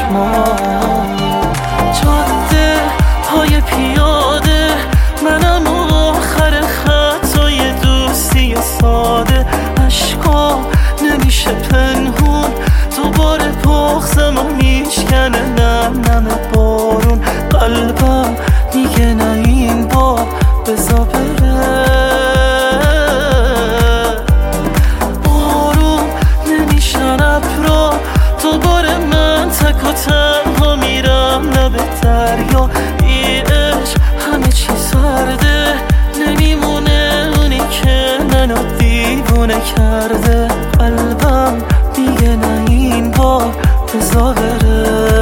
چشمان. جاده های پیاده، منم آخر خطای دوستی ساده. عشقا نمیشه پنهون، دوباره بغضمو میشکنه نم نم بارون. قلبم میگه نه این بار بزا بره. آروم نمیشن ابرا، دوباره من تک و تنها میرم لب دریا. ای عشق همه چی سرده، نمیمونه اونی که منو دیوونه کرده. قلبم میگه نه این بار بزا بره.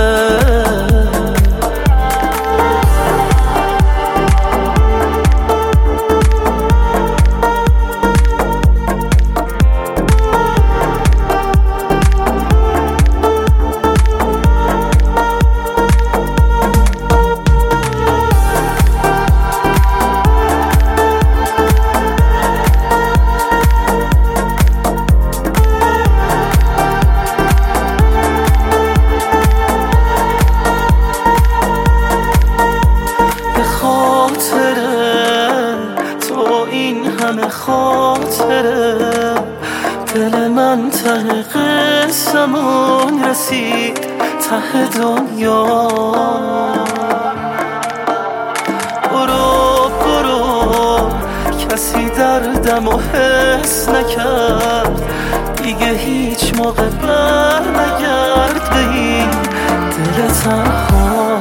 همه خاطره دل من ته قسمون رسید ته دنیا. برو برو کسی دردم و حس نکرد دیگه، هیچ موقع بر نگرد به این دل تنها.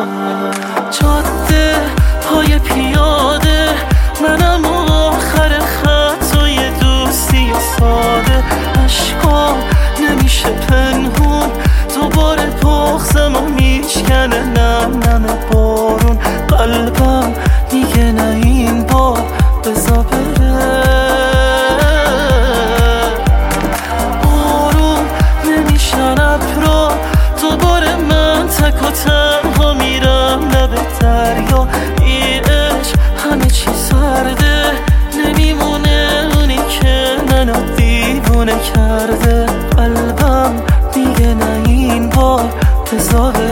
جاده های پیاده، منم آخر خطای دوستی ساده. عشقا نمیشه پنهون، دوباره بغضمو میشکنه نم نم بارون. قلبم میگه نه این بار بزا بره. آروم نمیشن ابرا، دوباره من تک و تنها میرم لب دریا. ای عشق همه چی سرده، نمیمونه اونی که منو دیوونه کرده. قلبم میگه نه این بار بزا بره.